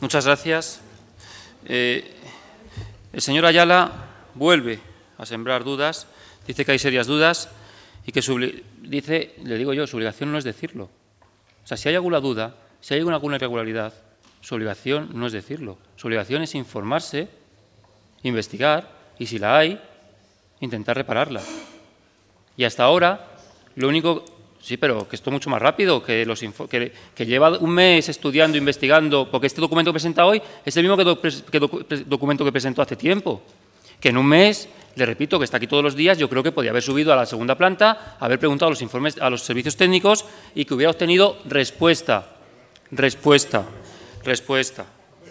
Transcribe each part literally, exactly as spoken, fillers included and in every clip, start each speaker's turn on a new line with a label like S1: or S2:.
S1: Muchas gracias. Eh, el señor Ayala vuelve a sembrar dudas, dice que hay serias dudas y que su, dice, le digo yo, su obligación no es decirlo. O sea, si hay alguna duda, si hay alguna, alguna irregularidad, su obligación no es decirlo. Su obligación es informarse, investigar y, si la hay, intentar repararla. Y hasta ahora, lo único... Sí, pero que esto es mucho más rápido, que, los que, que lleva un mes estudiando, investigando, porque este documento que presenta hoy es el mismo que, do, que docu, documento que presentó hace tiempo. Que en un mes, le repito, que está aquí todos los días, yo creo que podía haber subido a la segunda planta, haber preguntado a los informes, a los servicios técnicos y que hubiera obtenido respuesta. Respuesta. Respuesta.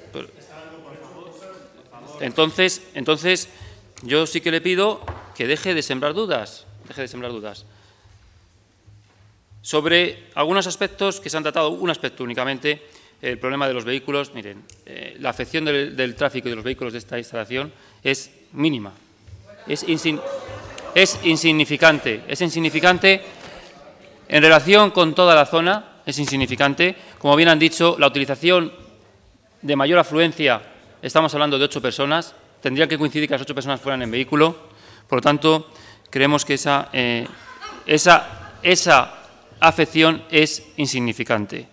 S1: Entonces, entonces, yo sí que le pido que deje de sembrar dudas. Deje de sembrar dudas. Sobre algunos aspectos que se han tratado, un aspecto únicamente, el problema de los vehículos. Miren, eh, la afección del, del tráfico y de los vehículos de esta instalación es mínima, es, insin, es insignificante, es insignificante en relación con toda la zona, es insignificante. Como bien han dicho, la utilización de mayor afluencia, estamos hablando de ocho personas, tendría que coincidir que las ocho personas fueran en vehículo, por lo tanto, creemos que esa, eh, esa, esa afección es insignificante.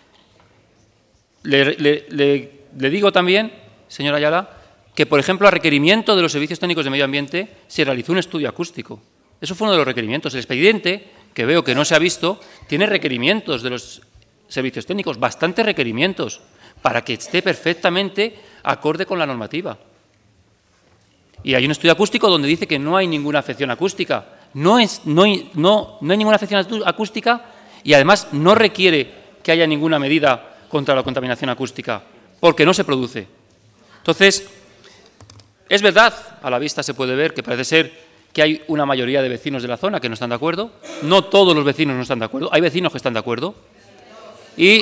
S1: Le, le, le, le digo también, señor Ayala, que, por ejemplo, a requerimiento de los servicios técnicos de medio ambiente se realizó un estudio acústico. Eso fue uno de los requerimientos. El expediente, que veo que no se ha visto, tiene requerimientos de los servicios técnicos, bastantes requerimientos, para que esté perfectamente acorde con la normativa. Y hay un estudio acústico donde dice que no hay ninguna afección acústica. No, es, no, no, no hay ninguna afección acústica y, además, no requiere que haya ninguna medida contra la contaminación acústica, porque no se produce. Entonces, es verdad, a la vista se puede ver que parece ser que hay una mayoría de vecinos de la zona que no están de acuerdo. No todos los vecinos no están de acuerdo, hay vecinos que están de acuerdo. Y,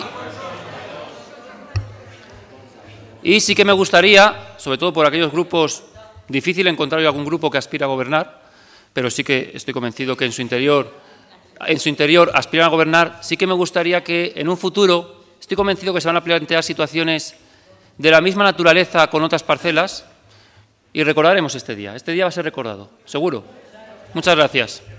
S1: y sí que me gustaría, sobre todo por aquellos grupos, difícil encontrar algún grupo que aspira a gobernar, pero sí que estoy convencido que en su interior, en su interior aspiran a gobernar. Sí que me gustaría que en un futuro, estoy convencido que se van a plantear situaciones de la misma naturaleza con otras parcelas y recordaremos este día. Este día va a ser recordado, seguro. Muchas gracias.